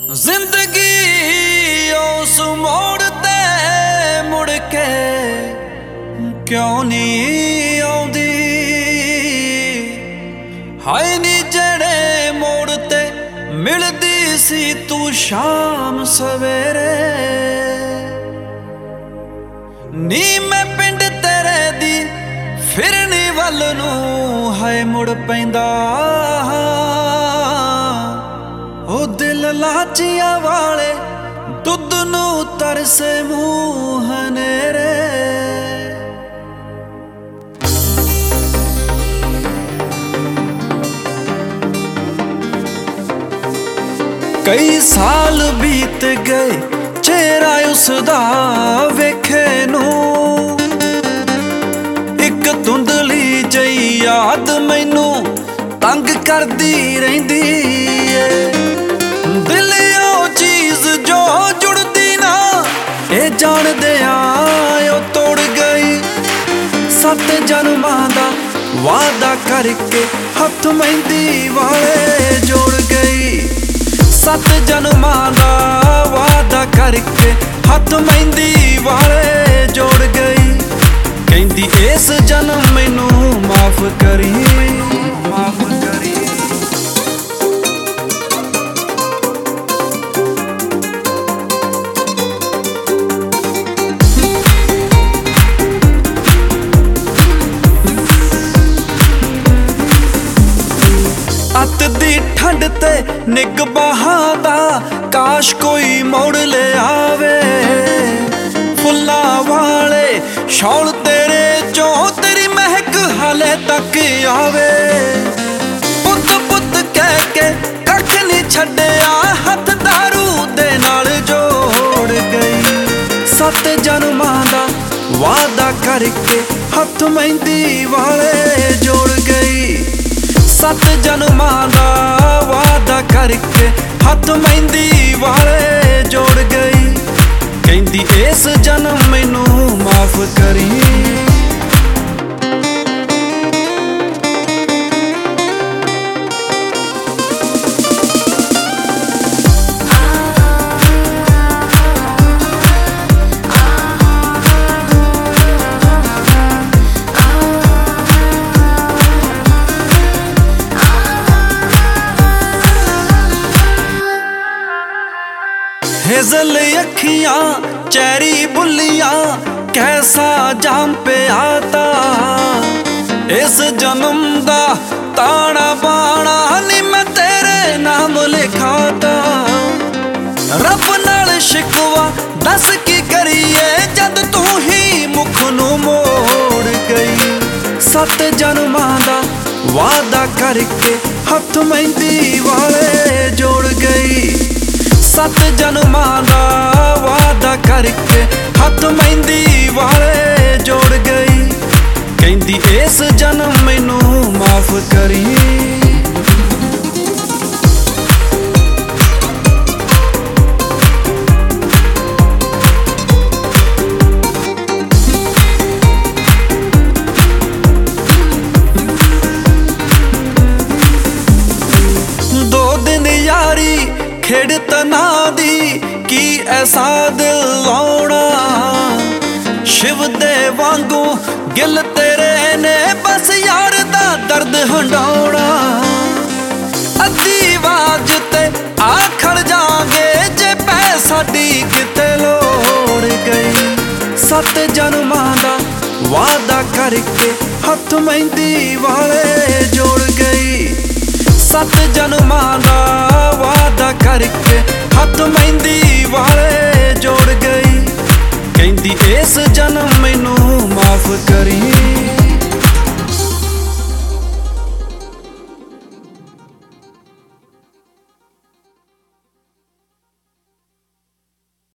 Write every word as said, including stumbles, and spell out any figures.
जिंदगी उस मोड़ ते मुड़ के क्यों नहीं आउंदी, हाय नी जेड़े मोड़ ते मिलदी सी तू शाम सवेरे। नी मैं पिंड तेरे दी फिरनी वल नूं हाय मुड़ पैंदा, ओ दिल लाचिया वाले दुध नूं तरसे मूंह हनेरे। कई साल बीत गए चेहरा उसदा वेखे नूं, एक धुंधली जई याद मैनू तंग करदी रहिंदी है। दिल ओ चीज जो जुड़दी ना ए जाणदियां ओ तोड़ गई। सत जन्मां दा वादा करके हथ मेहंदी वाले जोड़ गई। सत जन्मां दा वादा करके हथ मेहंदी वाले जोड़ गई। कहंदी इस जन्म मैनू माफ करी, माफ करी। अत दी ठंड ते निग बहादा काश कोई मोड़ ले आवे। फुल्ला वाले शौल तेरे चो तेरी महक हाले तक आवे। पुत पुत कह के कख नहीं छड्डिया हथ दारू दे नाल जोड़ गई। सत जन्मां दा वादा करके हथ मेहंदी वाले जोड़ गई। सत जन्मां दा वादा करके हथ मेहंदी वाले जोड़ गई। कहंदी इस जन्म मैनू माफ करी। हेजल अखियां चेरी बुलियां कैसा जाम पे आता। इस जन्म दा ताना बाना नी मैं तेरे नाम लिखाता। रब नाल शिकवा दस की करिए जद तू ही मुख नू मोड़ गई। सत जन्मां दा वादा करके हथ मेहंदी वाले जोड़ गई। सत जन्मां दा वादा करके हथ मेहंदी वाले जोड़ गई। कहंदी इस जन्म मैनू माफ करी। दो दिन यारी खेड़ तना दी की ऐसा दिल लाउणा। शिव दे वांगू गिल तेरे ने बस यार दा दर्द हंडाउणा। अद्धी आवाज ते आखड़ जागे जे पै साडी किते लोड़ गई। सत जन्मां दा वादा करके हथ मेहंदी वाले जोड़ गई। सत जन्मां दा वादा करके हथ मेहंदी वाले जोड़ गई। कहंदी इस जन्म मैनू माफ करी।